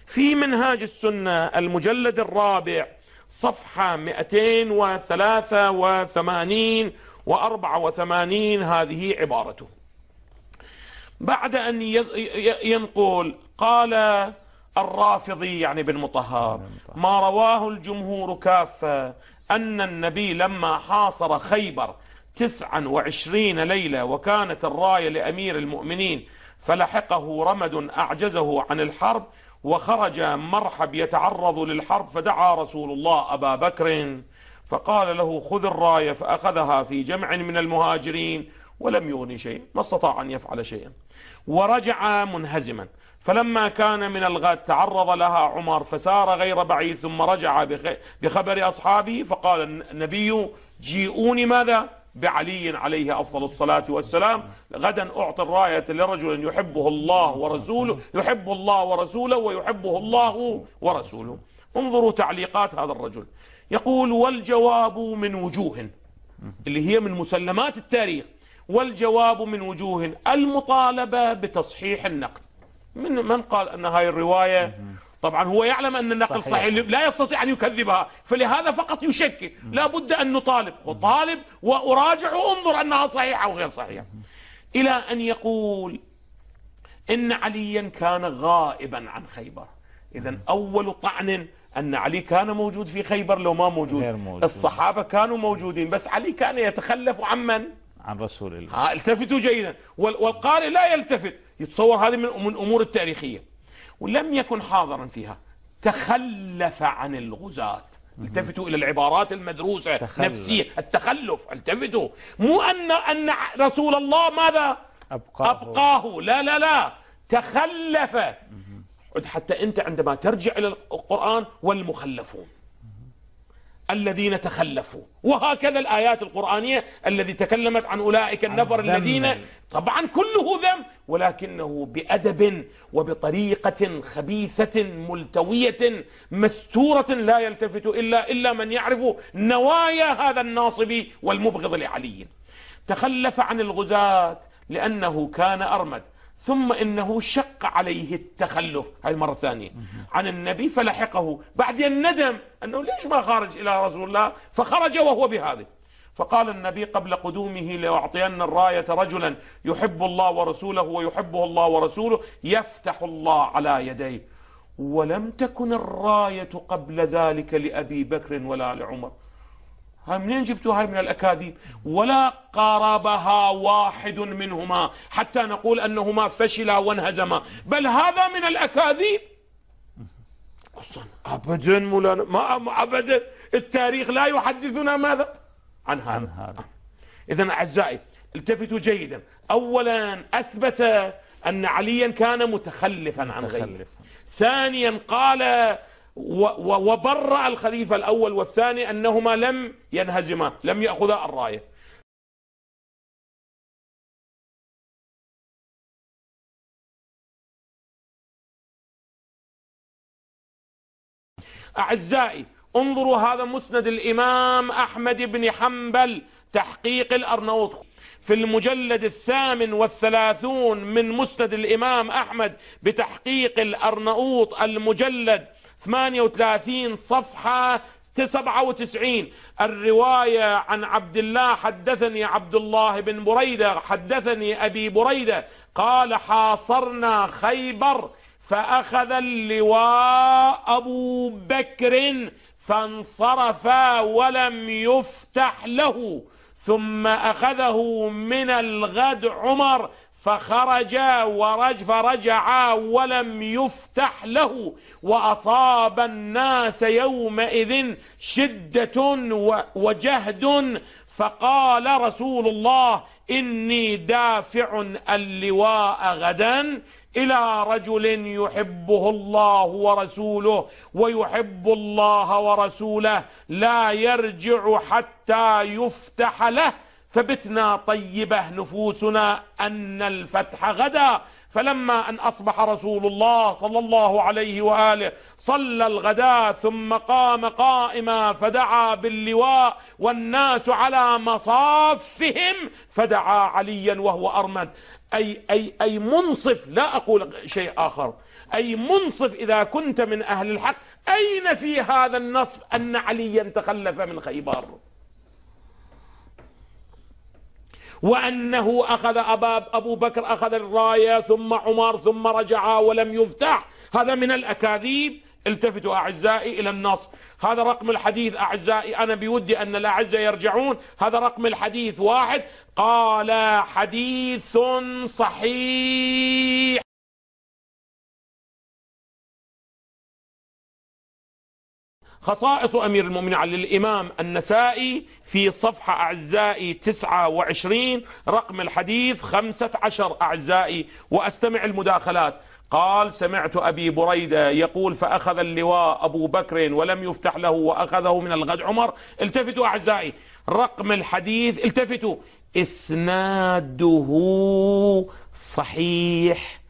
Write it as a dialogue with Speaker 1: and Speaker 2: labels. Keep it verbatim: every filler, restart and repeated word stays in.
Speaker 1: في منهاج السنة المجلد الرابع صفحة مئتين وثلاثة وثمانين وأربعة وثمانين هذه عبارته. بعد أن ينقل قال الرافضي يعني بن مطهر: ما رواه الجمهور كافة أن النبي لما حاصر خيبر تسعا وعشرين ليلة وكانت الراية لأمير المؤمنين فلحقه رمد أعجزه عن الحرب وخرج مرحب يتعرض للحرب، فدعا رسول الله أبا بكر فقال له: خذ الراية، فأخذها في جمع من المهاجرين ولم يغني شيء، ما استطاع أن يفعل شيئا، ورجع منهزما. فلما كان من الغد تعرض لها عمر فسار غير بعيد ثم رجع بخبر أصحابه، فقال النبي: جيئوني ماذا؟ بعلي عليه أفضل الصلاة والسلام، غدا أعطي الراية لرجل يحبه الله ورسوله يحب الله ورسوله ويحبه الله ورسوله. انظروا تعليقات هذا الرجل، يقول: والجواب من وجوه، اللي هي من مسلمات التاريخ، والجواب من وجوه المطالبة بتصحيح النقل. من من قال أن هاي الرواية، طبعا هو يعلم أن النقل صحيح, صحيح لا يستطيع أن يكذبها، فلهذا فقط يشكك. لا بد أن نطالب، طالب وأراجع وانظر أنها صحيحة أو غير صحيحة، إلى أن يقول إن عليا كان غائبا عن خيبر. إذن أول طعن أن علي كان موجود في خيبر، لو ما موجود, موجود. الصحابة كانوا موجودين، بس علي كان يتخلف عن من؟
Speaker 2: عن رسول الله.
Speaker 1: ها التفتوا جيدا، والقارئ لا يلتفت، يتصور هذه من الأمور التاريخية، ولم يكن حاضرا فيها. تخلف عن الغزاة. التفتوا إلى العبارات المدروسة تخلف. نفسية التخلف، التفتوا، مو أن أن رسول الله ماذا؟ أبقاه, أبقاه. لا لا لا تخلف. حتى أنت عندما ترجع إلى القرآن: والمخلفون الذين تخلفوا، وهكذا الآيات القرآنية التي تكلمت عن أولئك النفر الذين، طبعا كله ذم، ولكنه بأدب وبطريقة خبيثة ملتوية مستورة، لا يلتفت إلا إلا من يعرف نوايا هذا الناصب والمبغض لعلي. تخلف عن الغزاة لأنه كان أرمد، ثم إنه شق عليه التخلف، هاي المرة الثانية، عن النبي فلحقه، بعدين ندم أنه ليش ما خرج إلى رسول الله، فخرج وهو بهذا. فقال النبي قبل قدومه: لأعطين الراية رجلا يحب الله ورسوله ويحبه الله ورسوله يفتح الله على يديه. ولم تكن الراية قبل ذلك لأبي بكر ولا لعمر. هاي منين جبتوا هاي من الأكاذيب؟ ولا قاربها واحد منهما حتى نقول أنهما فشلا وانهزما، بل هذا من الأكاذيب. أصلا أبدا مولانا، ما أبدا التاريخ لا يحدثنا ماذا عن هذا. إذن أعزائي التفتوا جيدا. أولا أثبت أن عليا كان متخلفا عن غيره. ثانيا قال وبرأ الخليفة الأول والثاني أنهما لم ينهزما، لم يأخذا الراية. أعزائي انظروا، هذا مسند الإمام أحمد بن حنبل تحقيق الأرنوط في المجلد الثامن والثلاثون من مسند الإمام أحمد بتحقيق الأرنوط، المجلد ثمانية وثلاثين صفحة سبعة وتسعين. الرواية عن عبد الله: حدثني عبد الله بن بريدة حدثني أبي بريدة قال: حاصرنا خيبر فأخذ اللواء أبو بكر فانصرف ولم يفتح له، ثم أخذه من الغد عمر فخرج ورج فرجع ولم يفتح له، وأصاب الناس يومئذ شدة وجهد، فقال رسول الله: إني دافع اللواء غدا إلى رجل يحبه الله ورسوله ويحب الله ورسوله لا يرجع حتى يفتح له، فبتنا طيبة نفوسنا أن الفتح غدا. فلما أن أصبح رسول الله صلى الله عليه وآله صلى الغداء ثم قام قائما فدعا باللواء والناس على مصافهم، فدعا عليا وهو أرمد أي, أي, أي منصف، لا أقول شيء آخر، أي منصف إذا كنت من أهل الحق. أين في هذا النص أن عليا تخلف من خيبر، وأنه أخذ أبا أبو بكر أخذ الراية ثم عمر ثم رجع ولم يفتح؟ هذا من الأكاذيب. التفتوا أعزائي إلى النص. هذا رقم الحديث أعزائي، أنا بودي أن الأعزة يرجعون. هذا رقم الحديث واحد. قال حديث صحيح. خصائص أمير المؤمنين على الإمام النسائي في صفحة أعزائي تسعة وعشرين، رقم الحديث خمسة عشر أعزائي، وأستمع المداخلات. قال: سمعت أبي بريدة يقول: فأخذ اللواء أبو بكر ولم يفتح له وأخذه من الغد عمر. التفتوا أعزائي، رقم الحديث، التفتوا، إسناده صحيح